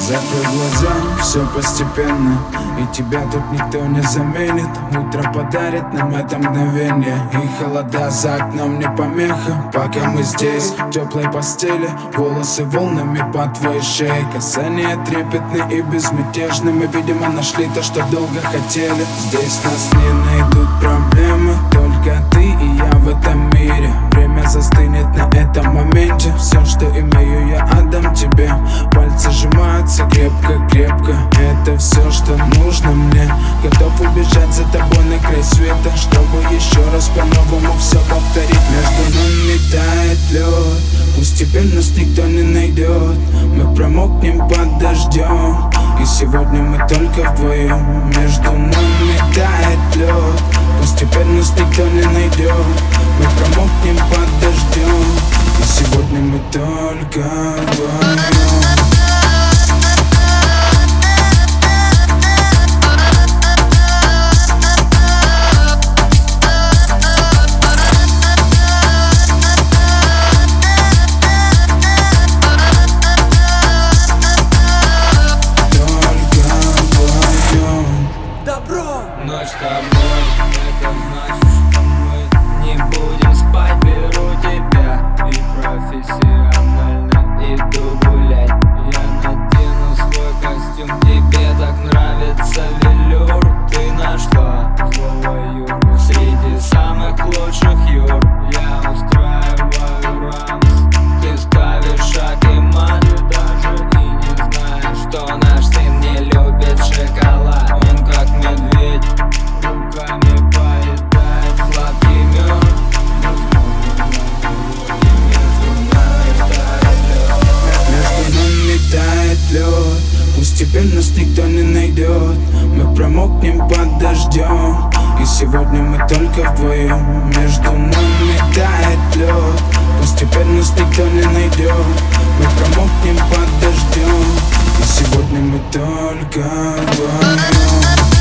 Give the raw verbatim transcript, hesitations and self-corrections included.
Закрой глаза, все постепенно, и тебя тут никто не заменит. Утро подарит нам это мгновение, и холода за окном не помеха. Пока мы здесь, в теплой постели, волосы волнами по твоей шее. Касания трепетны и безмятежны, мы, видимо, нашли то, что долго хотели. Здесь нас не найдут проблемы, только ты и я в этом мире. Время застынет на этом моменте, все, что имею, я отдам тебе. Пальцы сжимаются крепко-крепко, это все, что нужно мне. Готов убежать за тобой на край света, чтобы еще раз по-новому все повторить. Между нами тает лед, пусть теперь нас никто не найдет. Мы промокнем под дождем, и сегодня мы только вдвоем. Между нами тает лед, пусть теперь нас никто не найдет. Мы промокнем под дождем, и сегодня мы только вдвоем. Ночь с тобой, это значит, что мы не будем спать. Беру тебя и профессионально иду гулять. Я надену свой костюм, тебе так нравится велюр. Ты нашла слово Юру среди самых лучших Юр. Я устраиваю рамс, ты ставишь шаг и мат. Ты даже и не знаешь, что наш сын не любит шоколад. Он как медведь, руками поедает сладкий мед. Между нами тает лед, пусть теперь нас никто не найдет. Мы промокнем под дождем, и сегодня мы только вдвоем. Между нами тает лед, пусть теперь нас никто не найдет. Мы промокнем под дождем, и сегодня мы только вдвоем.